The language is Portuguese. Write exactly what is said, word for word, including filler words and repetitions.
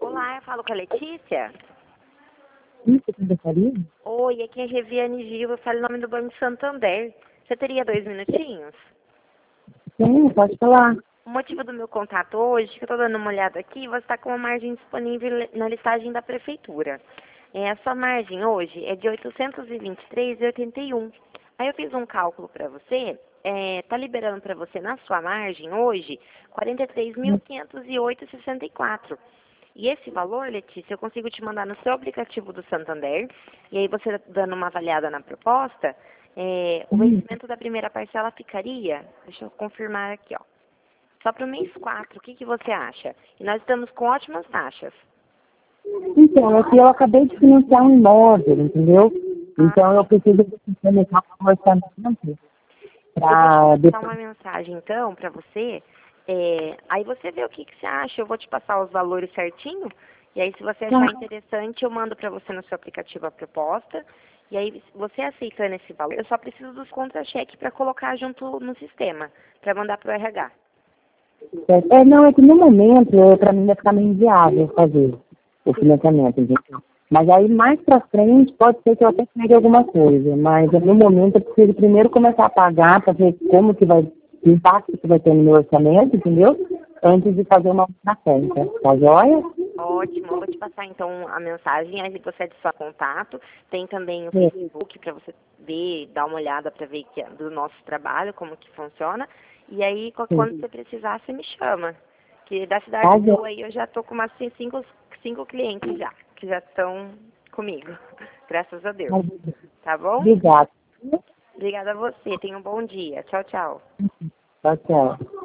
Olá, eu falo com a Letícia. Sim, secretaria? Oi, aqui é Reviane Gil, eu falo em nome do Banco Santander. Você teria dois minutinhos? Sim, pode falar. O motivo do meu contato hoje, que eu estou dando uma olhada aqui, você está com uma margem disponível na listagem da Prefeitura. É, a sua margem hoje é de oitocentos e vinte e três reais e oitenta e um centavos. Aí eu fiz um cálculo para você, está liberando para você na sua margem hoje quarenta e três mil quinhentos e oito reais e sessenta e quatro centavos. E esse valor, Letícia, eu consigo te mandar no seu aplicativo do Santander, e aí você dando uma avaliada na proposta, é, o Hum. vencimento da primeira parcela ficaria, deixa eu confirmar aqui, ó, só para o mês quatro, o que, que você acha? E nós estamos com ótimas taxas. Então, é que eu acabei de financiar um imóvel, entendeu? Então, eu preciso implementar um orçamento Eu para vou te passar depois. uma mensagem, então, para você. É, aí você vê o que, que você acha. Eu vou te passar os valores certinho. E aí, se você achar interessante, eu mando para você no seu aplicativo a proposta. E aí, você aceitando esse valor, eu só preciso dos contra-cheque para colocar junto no sistema, para mandar para o R H. É, não, é que no momento, para mim, vai ficar meio inviável fazer o financiamento, entendeu? Mas aí, mais para frente, pode ser que eu até pegue alguma coisa. Mas, no momento, eu preciso primeiro começar a pagar para ver como que vai, o impacto que vai ter no meu orçamento, entendeu? Antes de fazer uma outra conta. Tá joia? Ótimo, eu vou te passar então a mensagem, aí você adiciona contato, tem também o Sim. Facebook para você ver, dar uma olhada para ver que é do nosso trabalho, como que funciona, e aí qual- quando Sim. você precisar, você me chama. Que da cidade Tá do Sul joia. aí eu já tô com umas cinco, cinco clientes já, que já estão comigo, graças a Deus. Tá bom? Obrigada. Obrigada a você, tenha um bom dia. Tchau, tchau. Tchau, tchau.